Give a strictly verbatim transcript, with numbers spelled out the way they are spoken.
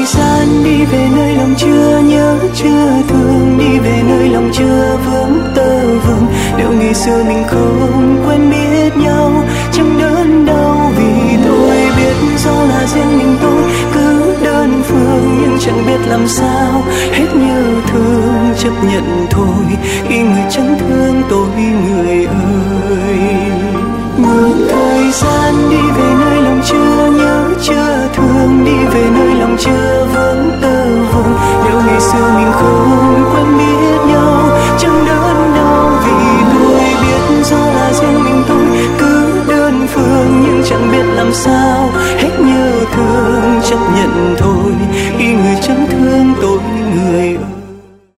thời gian đi về nơi lòng chưa nhớ chưa thương, đi về nơi lòng chưa vướng tơ vương. Nếu ngày xưa mình không quen biết nhau, chẳng đớn đau vì tôi biết do là riêng mình tôi cứ đơn phương, nhưng chẳng biết làm sao hết nhớ thương chấp nhận thôi khi người chẳng thương tôi người ơi. Một thời gian đi về nơi lòng chưa nhớ chưa thương, đi về nơi lòng chưa vướng tơ vương. Nếu ngày xưa mình không quen biết nhau, chẳng đớn đau vì tôi biết do là riêng mình tôi cứ đơn phương, nhưng chẳng biết làm sao hết nhớ thương chấp nhận